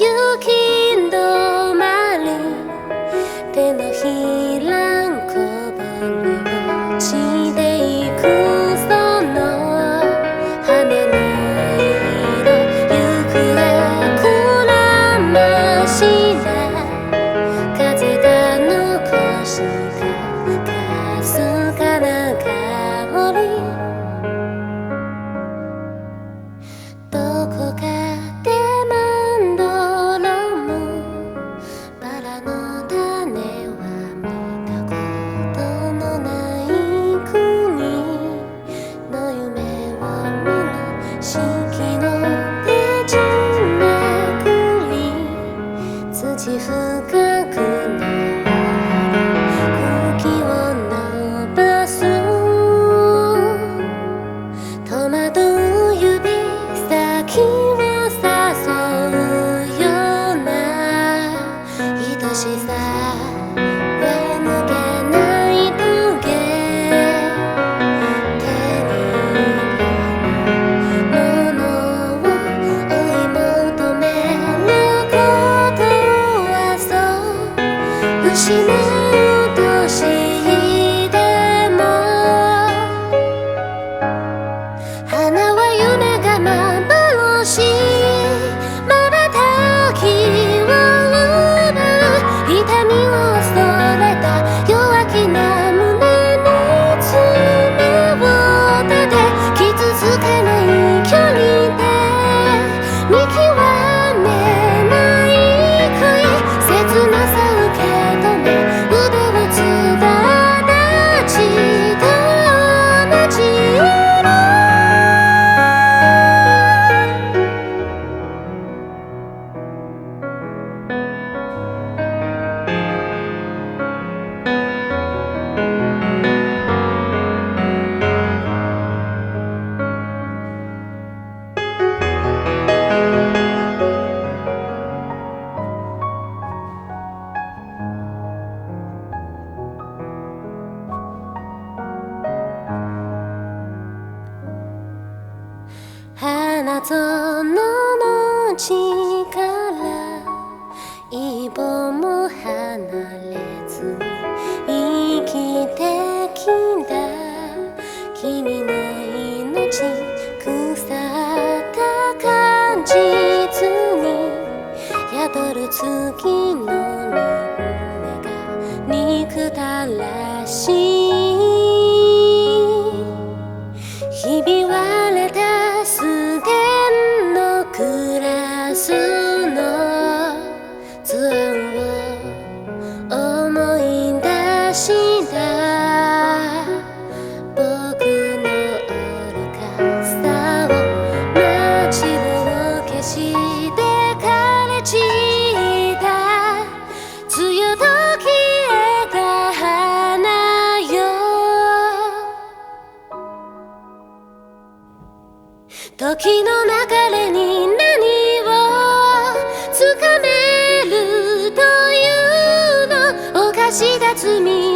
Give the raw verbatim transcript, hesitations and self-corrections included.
行き止まり手のひらんこぼれ落ちていくその羽の色行方くらました風が残したかすかな香りどこかでまんどろむバラの種は見たことのない国の夢を見る四季のページめくり土深くなる茎を伸ばす戸惑う指先を誘うような愛しさは抜けないトゲ手に入れるものを追い求めることはそう失うとしても花は夢が幻まばたきを奪う痛みを恐れた弱気な胸に爪を立て傷つかない距離で見極めない恋切なさ受け止め腕をつだ立ちと同じ色花園の地から一歩も離れずに生きてきた君の命腐った果実に宿る月の輪廻が憎たらしいひび割れたステンのクラスの図案を思い出した僕の愚かさを待ちぼうけして枯れ散った梅雨と消えた花よ時の流れに何をつかめるというの犯した罪